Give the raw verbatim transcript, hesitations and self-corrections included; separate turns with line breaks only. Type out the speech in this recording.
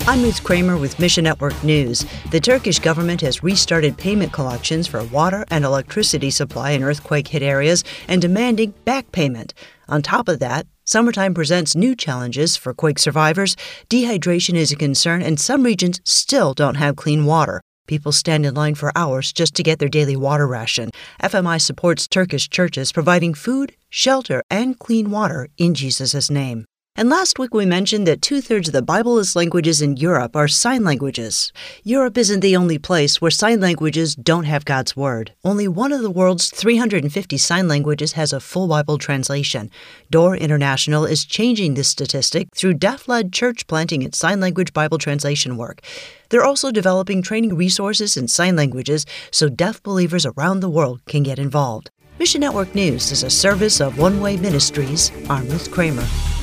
I'm Ruth Kramer with Mission Network News. The Turkish government has restarted payment collections for water and electricity supply in earthquake-hit areas and demanding back payment. On top of that, summertime presents new challenges for quake survivors. Dehydration is a concern, and some regions still don't have clean water. People stand in line for hours just to get their daily water ration. F M I supports Turkish churches providing food, shelter, and clean water in Jesus' name. And last week we mentioned that two-thirds of the Bible-less languages in Europe are sign languages. Europe isn't the only place where sign languages don't have God's Word. Only one of the world's three hundred fifty sign languages has a full Bible translation. Door International is changing this statistic through deaf-led church planting its sign language Bible translation work. They're also developing training resources in sign languages so deaf believers around the world can get involved. Mission Network News is a service of One Way Ministries. I'm Ruth Kramer.